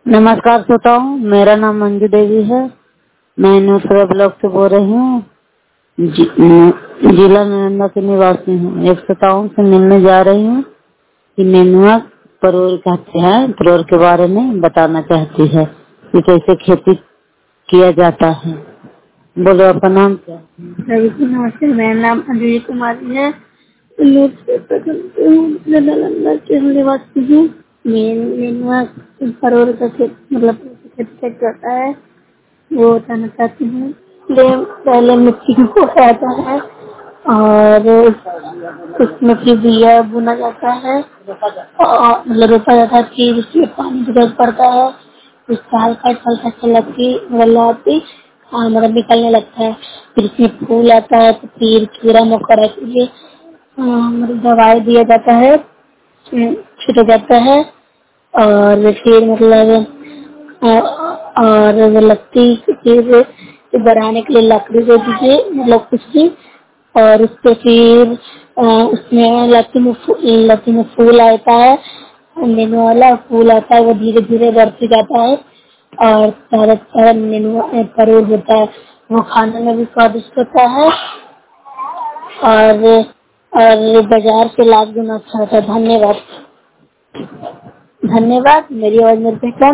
नमस्कार श्रोताओं, मेरा नाम मंजू देवी है। मैं न्यूट्रा ब्लॉक से बोल रही हूँ। जिला नालंदा की निवासी हूँ। एक श्रोताओं से मिलने जा रही हूँ कि नेनुआ परोर कहते हैं, परोर के बारे में बताना चाहती है कि कैसे खेती किया जाता है। बोलो, आपका नाम क्या है? नमस्ते, मेरा नाम अंजलि कुमारी है। नालंदा के निवासी हूँ। नेनुआ परोर का मतलब खेती करता है वो बताना चाहती हूँ। पहले मिट्टी को जाता है और उसमें फिर बिया बुना जाता है और मतलब रोपा जाता है। फिर उसमें पानी की जरूरत पड़ता है। उसका हल्का हल्का लगती मतलब मतलब निकलने लगता है। फिर इसमें फूल आता है तो फिर कीड़ा मकोड़ा के लिए मतलब दवाई दिया जाता है, छीटा जाता है। और फिर मतलब और लगती फिर बढ़ाने के लिए लकड़ी दे दीजिए, मतलब कुछ भी। और उसके फिर उसमें लत्ती में फूल आता है, नेनुआ वाला फूल आता है। वो धीरे धीरे बढ़ते जाता है और सारा सारा नेनुआ परोर होता है। वो खाने में भी स्वादिष्ट होता है और बाजार से लाख गुना अच्छा होता है। धन्यवाद। धन्यवाद। मेरी आवाज मेरे पे